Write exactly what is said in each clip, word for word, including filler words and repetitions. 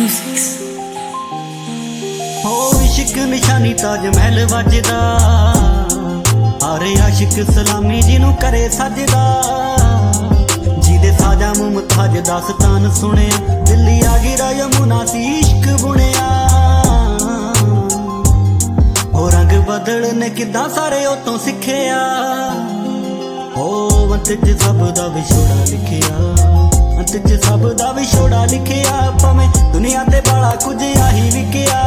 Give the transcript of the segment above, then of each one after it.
Musics. हो इश्क निशानी ताज महल वजदा, हर आशिक सलामी जिनू करे सजदा। जिदे साजा मुमताज दास्तान सुने, दिल्ली आ गिरा यमुना सी इश्क बुनिया। हो रंग बदलने किदा सारे उतों सिखिया। हो अंत च सब दा विछोड़ा लिखिया, अंत च सब दा विछोड़ा लिखिया। भावें दुनिया ते बड़ा कुछ आही विकिया,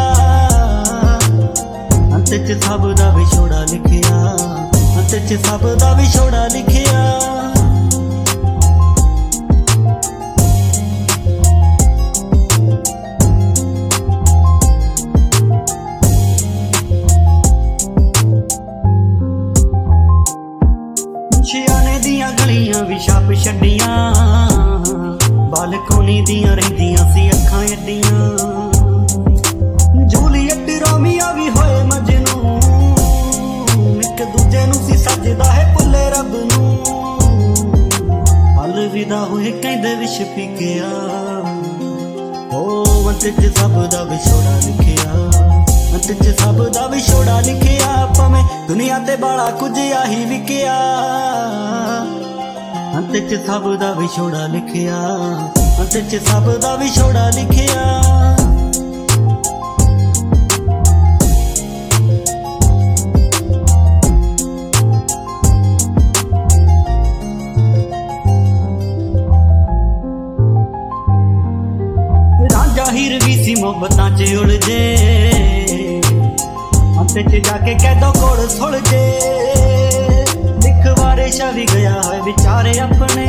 अंत च सब दा विछोड़ा लिखिया, अंत च सब दा विछोड़ा लिखिया। शियाने दियां गलियां भी छाप छड्डियां, बालकोनी दियां रहिंदियां सी अखां अड्डियां। जूलियट रोमियो भी होए मजनू, एक दूजे नू सी सजदा है भुल्ले रब नू। अलविदा होए कहंदे विश पीकिया, हो अंत च सब दा विछोड़ा लिखिया, अंत च सब दा विछोड़ा लिखिया। भावें दुनिया ते बड़ा कुछ आही विकिया, अंत च सब दा विछोड़ा लिखिया, अंत च सब दा विछोड़ा लिखिया। रांझा हीर भी सी मोहब्बतां च उलझे, अंत च जाके कैदों कोल सुलझे। लिखवारे शा भी गया है बेचारे अपने,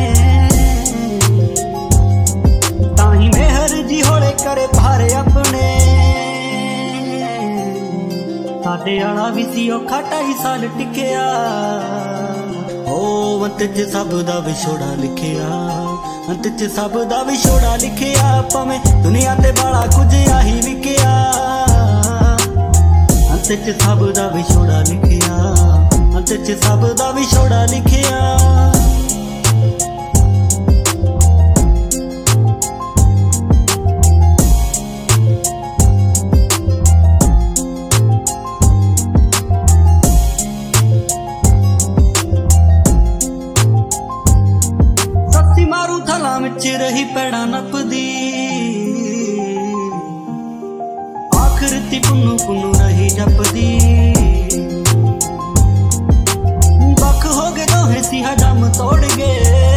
ताही मेहर जी होले करे भारे अपने। साडे आला भी सी औखा ढाई साल टिकिया, ओ अंत च सब दा विछोड़ा लिखिया, अंत च सब दा विछोड़ा लिखिया। भावें दुनिया ते बड़ा कुछ आही विकिया, अंत च सब दा विछोड़ा लिखिया, अंत च सब दा विछोड़ा लिखिया। सस्सी मारू थला विच रही पैड़ा नपदी, आखिर ती पुन्नू पुन्नू रही जपदी। बख हो गए दोहे सी हडम तोड़ गए,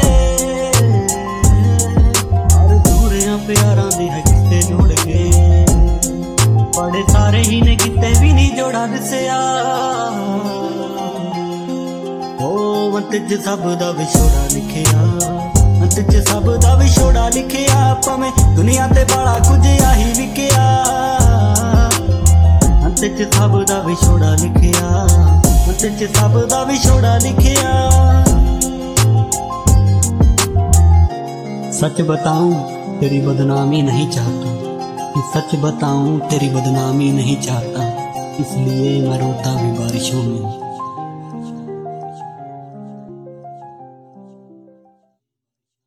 और दूरियां प्यारां दे है किस्से जोड़ गए। बड़े सारे ही ने किते भी नहीं जोड़ा दसिया, ओ अंत च सब दा विछोड़ा लिखिया, अंत च सब दा विछोड़ा लिखिया। भावें दुनिया ते बड़ा कुछ आही विकिया, अंत च सब दा विछोड़ा लिखिया, अंत च सब दा विछोड़ा लिखिया। सच बताऊं तेरी बदनामी नहीं चाहता, कि सच बताऊं तेरी बदनामी नहीं चाहता, इसलिए मैं रोता भी बारिशों में।